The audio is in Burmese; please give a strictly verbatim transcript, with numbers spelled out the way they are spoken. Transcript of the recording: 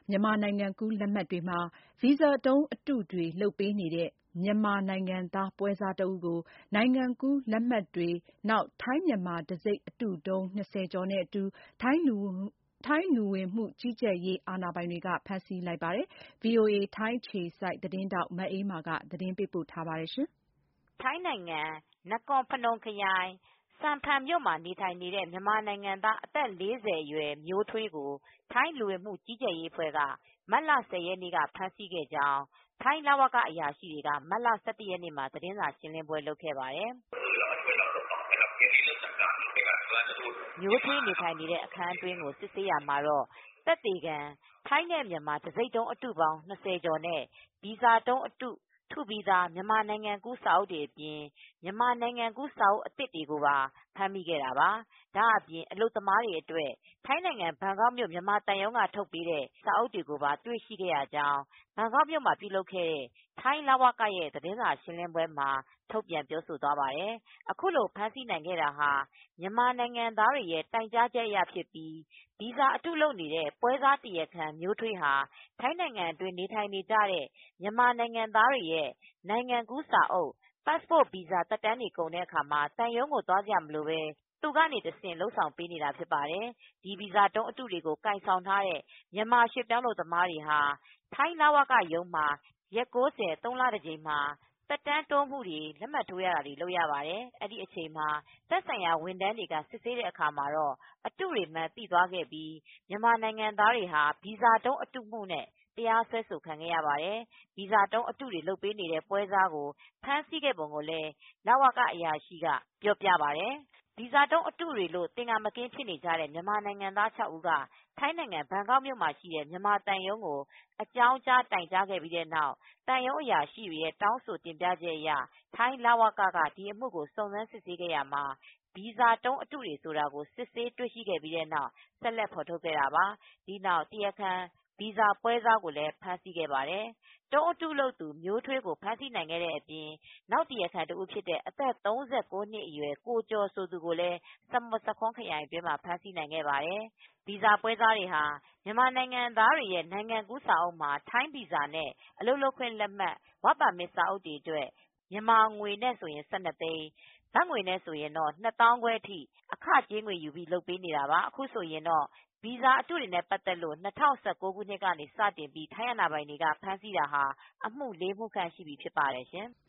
မြန်မာနိုင်ငံကူးလက်မှတ်တွေမှာ ဗီဇာတုံးအတုတွေလုပ်ပေးနေတဲ့ မြန်မာနိုင်ငံသားပွဲစားတဦးကို နိုင်ငံကူးလက်မှတ်တွေနောက် ထိုင်း-မြန်မာ တံဆိပ်အတုတုံး ၂၀ ကျော်နဲ့အတူ ထိုင်းလူဝင်မှုကြီးကြပ်ရေးအာဏာပိုင်တွေက ဖမ်းဆီးလိုက်ပါတယ်။ ဗွီအိုအေ ထိုင်းအခြေစိုက်သတင်းထောက် မအေးမာက သတင်းပေးပို့ထားပါတယ်။ ထိုင်းနိုင်ငံ နကွန်ဖနွန်ခရိုင် စန်ဖန်မြို့မှာနေထိုင်နေတဲ့ မြန်မာနိုင်ငံသား အသက် ၄၀ အရွယ် မျိုးထွေးကို ထိုင်းလူဝင်မှုကြီးကြပ်ရေးအဖွဲ့က မတ်လ ၁၀ ရက်နေ့က ဖမ်းဆီးခဲ့ကြောင်း ထိုင်းလဝကအရာရှိတွေက မတ်လ ၁၁ ရက်နေ့မှာ သတင်းစာရှင်းလင်းပွဲလုပ်ခဲ့ပါတယ်။ မျိုးထွေးနေထိုင်နေတဲ့အခန်းတွင်းကို စစ်ဆေးရာမှာတော့ သက်သေခံ ထိုင်းနဲ့မြန်မာ တံဆိပ်တုံးအတုပေါင်း ၂၀ ကျော်နဲ့ ဗီဇာတုံးအတု ထုပြီးသား မြန်မာနိုင်ငံကူးစာအုပ်တွေအပြင် မြန်မာနိုင်ငံကူးစာအုပ်အသစ်တွေကိုပါ ဖမ်းမိခဲ့တာပါ။ ဒါအပြင် အလုပ်သမားတွေအတွက် ထိုင်းနိုင်ငံ ဘန်ကောက်မြို့ မြန်မာသံရုံးက ထုတ်ပေးတဲ့ စာအုပ်တွေကိုပါ တွေ့ရှိခဲ့ရကြောင်း ဘန်ကောက်မြို့မှာ ပြုလုပ်ခဲ့တဲ့ ထိုင်းလဝကရဲ့ သတင်းစာရှင်းလင်းပွဲမှာ ထုတ်ပြန်ပြောဆိုသွားပါတယ်။ အခုလို ဖမ်းဆီးနိုင်ခဲ့တာဟာ မြန်မာနိုင်ငံသားတွေရဲ့ တိုင်ကြားချက်အရဖြစ်ပြီး ဗီဇာအတုလုပ်နေတဲ့ ပွဲစားတရားခံမျိုးထွေးဟာ ထိုင်းနိုင်ငံတွင်း နေထိုင်နေကြတဲ့ မြန်မာနိုင်ငံသားတွေရဲ့ နိုင်ငံကူးစာအုပ် passport ဗီဇာသက်တမ်းကုန်တဲ့အခါ သံရုံးကိုသွားစရာမလိုပဲ သူကနေတဆင့် လုပ်ဆောင်ပေးနေတာဖြစ်ပါတယ်။ ဒီဗီဇာတုံးအတုတွေကို ကိုင်ဆောင်ထားတဲ့ မြန်မာရွှေ့ပြောင်းအလုပ်သမားတွေဟာ ထိုင်းလဝကရုံးမှာ ရက် ၉၀ သုံးလတကြိမ်မှာ သက်တမ်းတိုးမှုတွေ လက်မှတ်ထိုးရတာတွေ လုပ်ရပါတယ်။ အဲဒီအချိန်မှာ သက်ဆိုင်ရာဝန်ထမ်းတွေက စစ်ဆေးတဲ့အခါမှာတော့ အတုတွေမှန်းသိသွားခဲ့ပြီး မြန်မာနိုင်ငံသားတွေဟာ ဗီဇာတုံးအတုမှုနဲ့ တရားစွဲဆိုခံခဲ့ရပါတယ်။ ဗီဇာတုံးအတုတွေ လုပ်ပေးနေတဲ့ ပွဲစားကို ဖမ်းဆီးခဲ့ပုံကိုလည်း လဝကအရာရှိက ပြောပြပါတယ်။ ဗီဇာတုံးအတုတွေလို့ သင်္ကာမကင်းဖြစ်နေကြတဲ့ မြန်မာနိုင်ငံသား ၆ ဦးက ထိုင်းနိုင်ငံ ဘန်ကောက်မြို့မှာရှိတဲ့ မြန်မာသံရုံးကို အကြောင်းကြားတိုင်ကြားခဲ့ပြီးတဲ့နောက် သံရုံးအရာရှိတွေရဲ့ တောင်းဆိုတင်ပြချက်အရ ထိုင်းလဝကက ဒီအမှုကို စုံစမ်းစစ်ဆေးခဲ့ရာမှာ ဗီဇာတုံးအတုတွေဆိုတာကို စစ်ဆေးတွေ့ရှိခဲ့ပြီးတဲ့နောက် ဆက်လက်ဖော်ထုတ်ခဲ့တာပါ။ ဒီနောက် တရားခံ ဗီဇာပွဲစားကိုလည်း ဖမ်းဆီးခဲ့ပါတယ်။ တုံးအတုလုပ်သူ မျိုးထွေးကို ဖမ်းဆီးနိုင်ခဲ့တဲ့အပြင် နောက်တရားခံတဦးဖြစ်တဲ့ အသက် ၃၉ နှစ်အရွယ် ကိုကျော်ဆိုသူကိုလည်း စမွတ်ဆာခွန်းခရိုင်အတွင်းမှာ ဖမ်းဆီးနိုင်ခဲ့ပါတယ်။ ဗီဇာပွဲစားတွေဟာ မြန်မာနိုင်ငံသားတွေရဲ့ နိုင်ငံကူးစာအုပ်မှာ ထိုင်းဗီဇာနဲ့ အလုပ်လုပ်ခွင့်လက်မှတ် Work Permit စာအုပ်တွေအတွက် မြန်မာငွေနဲ့ ၁၂ သိန်း၊ ဘတ်ငွေနဲ့ ၂ သောင်းခွဲအထိ အခကြေးငွေယူပြီး လုပ်ပေးနေတာပါ။ အခုဆိုရင်တော့ ဗီဇာအတုတွေနဲ့ ပတ်သက်လို့ ၂၀၁၉ ခုနှစ်က စတင်ပြီး ထိုင်းအာဏာပိုင်တွေက ဖမ်းဆီးတာဟာ အမှု လေးမှုခန့်ရှိပြီဖြစ်ပါတယ်ရှင်။